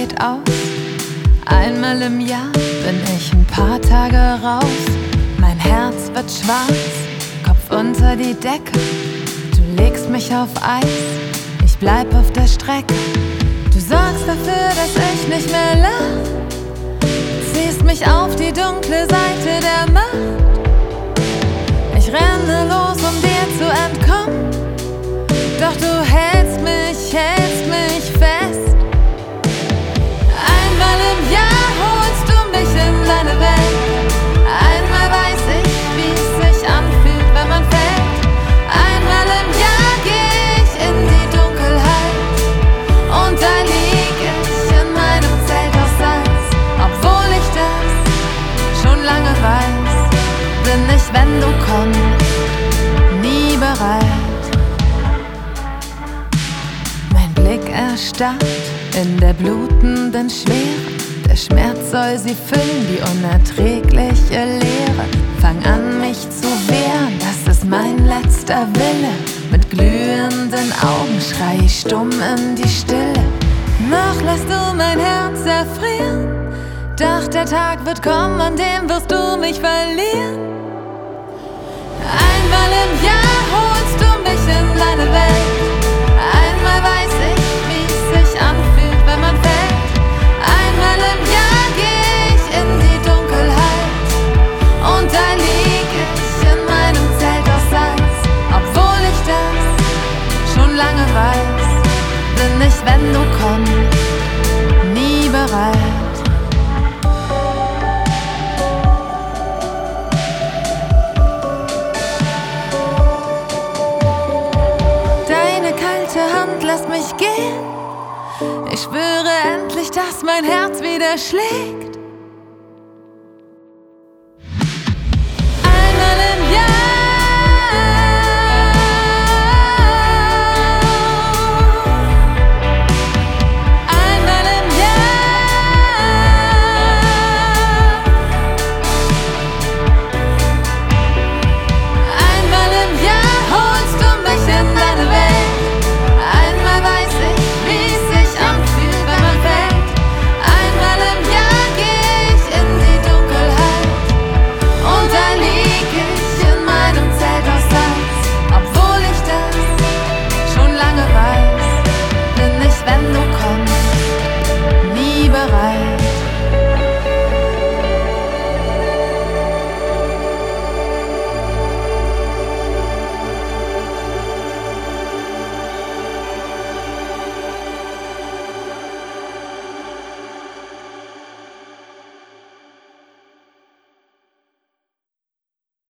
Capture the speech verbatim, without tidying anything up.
geht aus. Einmal im Jahr bin ich ein paar Tage raus. Mein Herz wird schwarz, Kopf unter die Decke. Du legst mich auf Eis, ich bleib auf der Strecke. Du sorgst dafür, dass ich nicht mehr lach, ziehst mich auf die dunkle Seite der Macht. Ich renne los, um dir zu entkommen, doch du hältst mich, hältst mich fest. Einmal im Jahr holst du mich in deine Welt. Einmal weiß ich, wie es sich anfühlt, wenn man fällt. Einmal im Jahr geh ich in die Dunkelheit und da lieg ich in meinem Zelt aus Salz. Obwohl ich das schon lange weiß, bin ich, wenn du kommst, nie bereit. Mein Blick erstarrt in der blutenden Schwere. Der Schmerz soll sie füllen, die unerträgliche Leere. Fang an, mich zu wehren, das ist mein letzter Wille. Mit glühenden Augen schrei ich stumm in die Stille. Noch lässt du mein Herz erfrieren, doch der Tag wird kommen, an dem wirst du mich verlieren. Einmal im Jahr holst du mich in deine Welt. Einmal weiß ich, wie es sich anfühlt, wenn man fällt. Einmal im Jahr geh ich in die Dunkelheit und da lieg ich in meinem Zelt aus Salz. Obwohl ich das schon lange weiß, bin ich, wenn du kommst, nie bereit. Lass mich gehen. Ich spüre endlich, dass mein Herz wieder schlägt.